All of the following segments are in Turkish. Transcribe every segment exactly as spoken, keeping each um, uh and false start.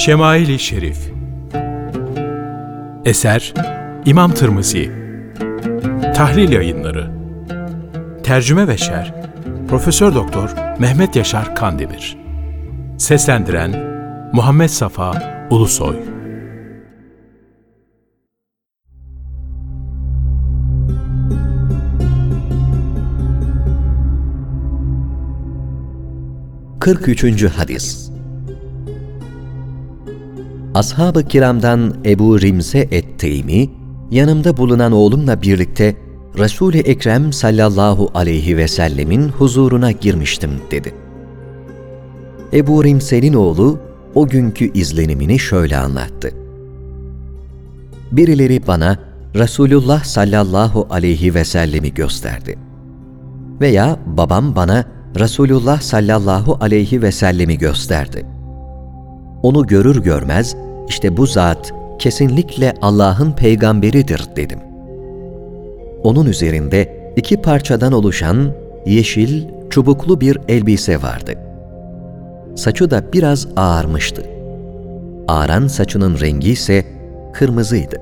Şemail-i Şerif. Eser İmam Tirmizi. Tahlil Yayınları. Tercüme ve şerh Profesör Doktor Mehmet Yaşar Kandemir. Seslendiren Muhammed Safa Ulusoy. kırk üçüncü Hadis. Ashab-ı kiramdan Ebu Rimse et-Teymi, yanımda bulunan oğlumla birlikte Resul-i Ekrem sallallahu aleyhi ve sellemin huzuruna girmiştim dedi. Ebu Rimse'nin oğlu o günkü izlenimini şöyle anlattı. Birileri bana Resulullah sallallahu aleyhi ve sellemi gösterdi. Veya babam bana Resulullah sallallahu aleyhi ve sellemi gösterdi. Onu görür görmez, işte bu zat kesinlikle Allah'ın peygamberidir dedim. Onun üzerinde iki parçadan oluşan yeşil, çubuklu bir elbise vardı. Saçı da biraz ağarmıştı. Ağaran saçının rengi ise kırmızıydı.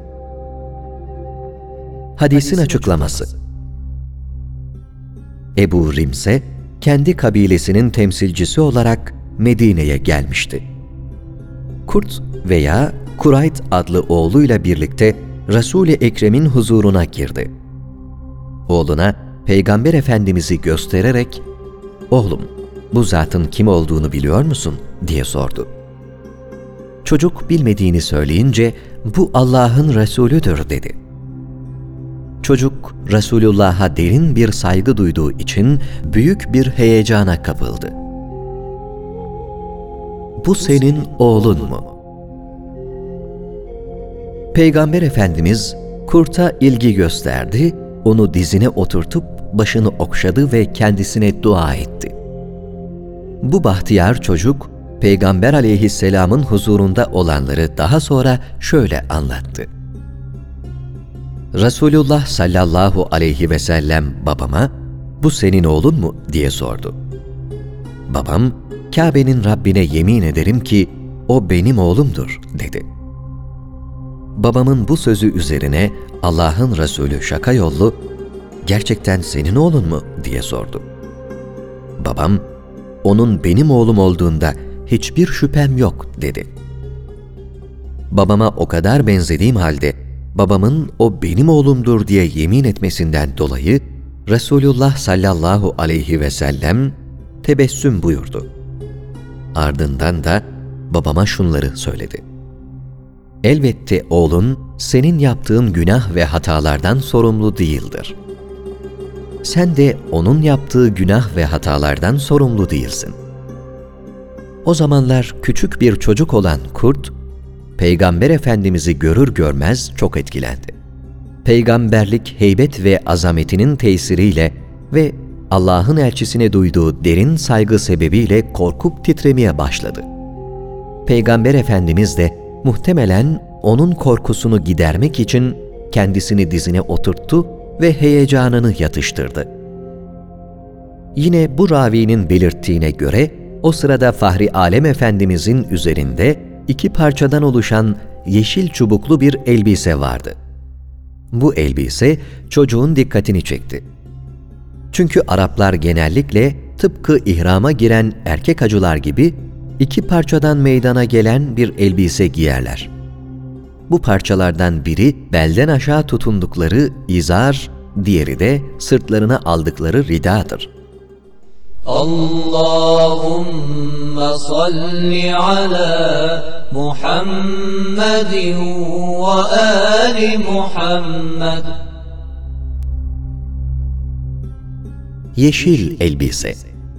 Hadisin açıklaması. Ebu Rimse, kendi kabilesinin temsilcisi olarak Medine'ye gelmişti. Kurt veya Kurayt adlı oğluyla birlikte Resul-i Ekrem'in huzuruna girdi. Oğluna Peygamber Efendimiz'i göstererek, "Oğlum, bu zatın kim olduğunu biliyor musun?" diye sordu. Çocuk bilmediğini söyleyince, "Bu Allah'ın Resulüdür." dedi. Çocuk, Resulullah'a derin bir saygı duyduğu için büyük bir heyecana kapıldı. "Bu senin oğlun mu?" Peygamber Efendimiz kurta ilgi gösterdi, onu dizine oturtup başını okşadı ve kendisine dua etti. Bu bahtiyar çocuk, Peygamber aleyhisselamın huzurunda olanları daha sonra şöyle anlattı. Resulullah sallallahu aleyhi ve sellem babama, "Bu senin oğlun mu?" diye sordu. Babam, "Kabe'nin Rabbine yemin ederim ki o benim oğlumdur." dedi. Babamın bu sözü üzerine Allah'ın Resulü şaka yollu, "Gerçekten senin oğlun mu?" diye sordu. Babam, "Onun benim oğlum olduğunda hiçbir şüphem yok." dedi. Babama o kadar benzediğim halde babamın o benim oğlumdur diye yemin etmesinden dolayı Resulullah sallallahu aleyhi ve sellem tebessüm buyurdu. Ardından da babama şunları söyledi. "Elbette oğlun senin yaptığın günah ve hatalardan sorumlu değildir. Sen de onun yaptığı günah ve hatalardan sorumlu değilsin." O zamanlar küçük bir çocuk olan Kurt, Peygamber Efendimiz'i görür görmez çok etkilendi. Peygamberlik heybet ve azametinin tesiriyle ve Allah'ın elçisine duyduğu derin saygı sebebiyle korkup titremeye başladı. Peygamber Efendimiz de muhtemelen onun korkusunu gidermek için kendisini dizine oturttu ve heyecanını yatıştırdı. Yine bu ravinin belirttiğine göre o sırada Fahri Alem Efendimizin üzerinde iki parçadan oluşan yeşil çubuklu bir elbise vardı. Bu elbise çocuğun dikkatini çekti. Çünkü Araplar genellikle tıpkı ihrama giren erkek hacılar gibi iki parçadan meydana gelen bir elbise giyerler. Bu parçalardan biri belden aşağı tutundukları izar, diğeri de sırtlarına aldıkları ridadır. Allahümme salli ala Muhammedin ve ali Muhammed. Yeşil elbise.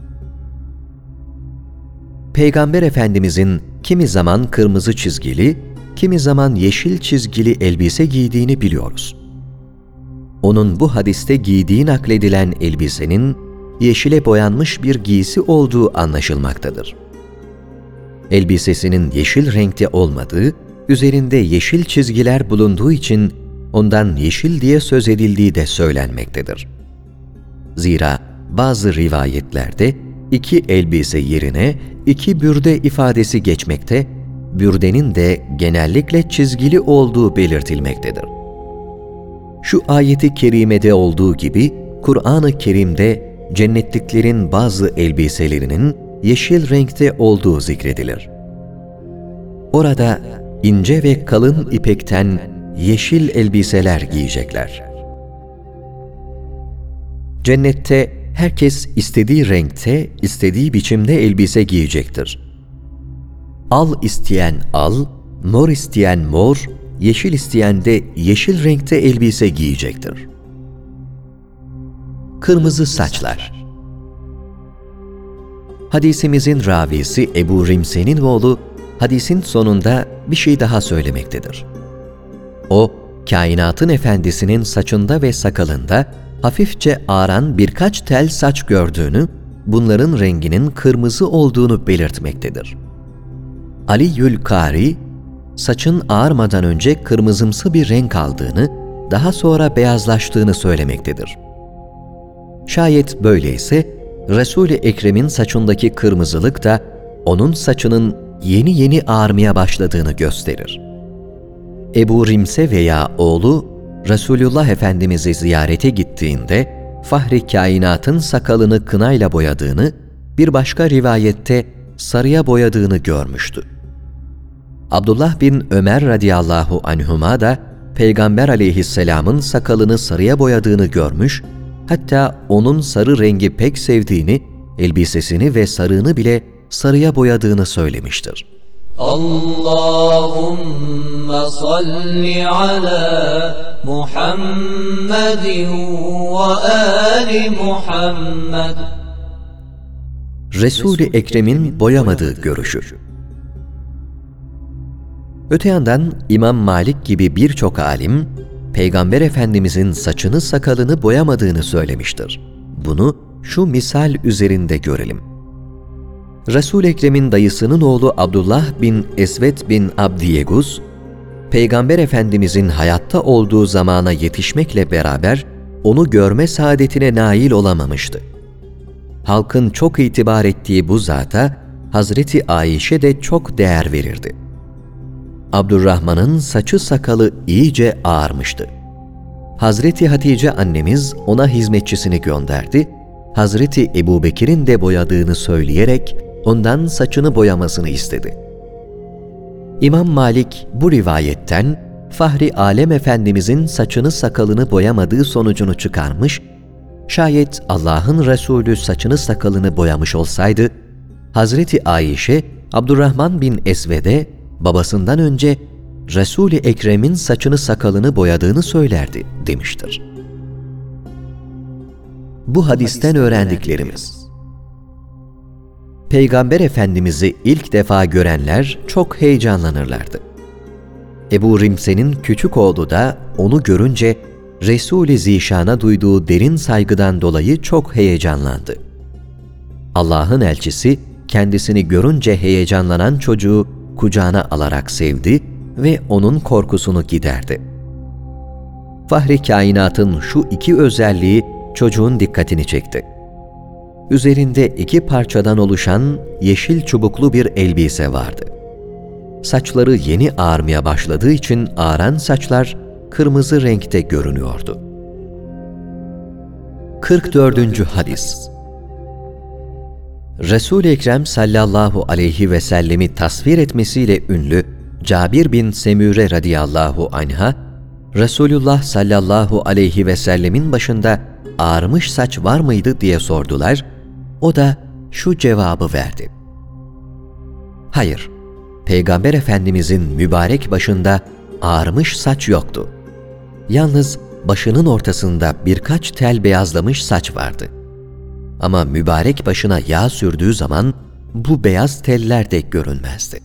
Peygamber Efendimizin kimi zaman kırmızı çizgili, kimi zaman yeşil çizgili elbise giydiğini biliyoruz. Onun bu hadiste giydiği nakledilen elbisenin yeşile boyanmış bir giysi olduğu anlaşılmaktadır. Elbisesinin yeşil renkte olmadığı, üzerinde yeşil çizgiler bulunduğu için ondan yeşil diye söz edildiği de söylenmektedir. Zira bazı rivayetlerde iki elbise yerine iki bürde ifadesi geçmekte, bürdenin de genellikle çizgili olduğu belirtilmektedir. Şu ayeti kerimede olduğu gibi Kur'an-ı Kerim'de cennetliklerin bazı elbiselerinin yeşil renkte olduğu zikredilir. Orada ince ve kalın ipekten yeşil elbiseler giyecekler. Cennette herkes istediği renkte, istediği biçimde elbise giyecektir. Al isteyen al, mor isteyen mor, yeşil isteyen de yeşil renkte elbise giyecektir. Kırmızı saçlar. Hadisimizin ravisi Ebu Rimse'nin oğlu, hadisin sonunda bir şey daha söylemektedir. O, kainatın efendisinin saçında ve sakalında hafifçe ağaran birkaç tel saç gördüğünü, bunların renginin kırmızı olduğunu belirtmektedir. Ali Yülkari, saçın ağarmadan önce kırmızımsı bir renk aldığını, daha sonra beyazlaştığını söylemektedir. Şayet böyleyse, Resul-i Ekrem'in saçındaki kırmızılık da onun saçının yeni yeni ağarmaya başladığını gösterir. Ebu Rimse veya oğlu, Resulullah Efendimiz'i ziyarete gittiğinde Fahri Kainat'ın sakalını kınayla boyadığını, bir başka rivayette sarıya boyadığını görmüştü. Abdullah bin Ömer radıyallahu anhuma da Peygamber aleyhisselamın sakalını sarıya boyadığını görmüş, hatta onun sarı rengi pek sevdiğini, elbisesini ve sarığını bile sarıya boyadığını söylemiştir. Allahümme salli ala Muhammedin ve ali Muhammed. Resul-i Ekrem'in boyamadığı görüşü. Öte yandan İmam Malik gibi birçok alim, Peygamber Efendimizin saçını sakalını boyamadığını söylemiştir. Bunu şu misal üzerinde görelim. Resul-i Ekrem'in dayısının oğlu Abdullah bin Esved bin Abdiyeguz, Peygamber Efendimizin hayatta olduğu zamana yetişmekle beraber onu görme saadetine nail olamamıştı. Halkın çok itibar ettiği bu zata Hazreti Ayşe de çok değer verirdi. Abdurrahman'ın saçı sakalı iyice ağarmıştı. Hazreti Hatice annemiz ona hizmetçisini gönderdi, Hazreti Ebubekir'in de boyadığını söyleyerek ondan saçını boyamasını istedi. İmam Malik bu rivayetten Fahri Alem Efendimizin saçını sakalını boyamadığı sonucunu çıkarmış, şayet Allah'ın Resulü saçını sakalını boyamış olsaydı, Hazreti Ayşe, Abdurrahman bin Esved'e babasından önce Resul-i Ekrem'in saçını sakalını boyadığını söylerdi demiştir. Bu hadisten öğrendiklerimiz. Peygamber Efendimiz'i ilk defa görenler çok heyecanlanırlardı. Ebu Rimse'nin küçük oğlu da onu görünce Resul-i Zişan'a duyduğu derin saygıdan dolayı çok heyecanlandı. Allah'ın elçisi kendisini görünce heyecanlanan çocuğu kucağına alarak sevdi ve onun korkusunu giderdi. Fahri Kainat'ın şu iki özelliği çocuğun dikkatini çekti. Üzerinde iki parçadan oluşan yeşil çubuklu bir elbise vardı. Saçları yeni ağarmaya başladığı için ağaran saçlar kırmızı renkte görünüyordu. kırk dördüncü hadis. Resul-i Ekrem sallallahu aleyhi ve sellemi tasvir etmesiyle ünlü Cabir bin Semüre radıyallahu anh'a, Resulullah sallallahu aleyhi ve sellemin başında ağarmış saç var mıydı diye sordular. O da şu cevabı verdi. Hayır, Peygamber Efendimizin mübarek başında ağarmış saç yoktu. Yalnız başının ortasında birkaç tel beyazlamış saç vardı. Ama mübarek başına yağ sürdüğü zaman bu beyaz teller de görünmezdi.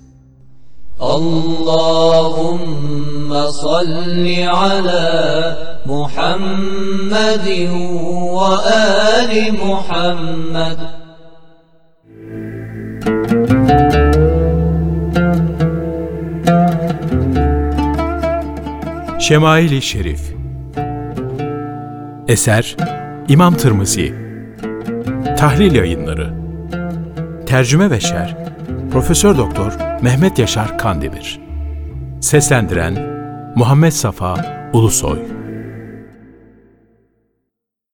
Allahümme salli ala Muhammedin ve ali Muhammed. Şemail-i Şerif. Eser İmam Tirmizi. Tahlil Yayınları. Tercüme ve şerh Profesör Doktor Mehmet Yaşar Kandemir. Seslendiren Muhammed Safa Ulusoy.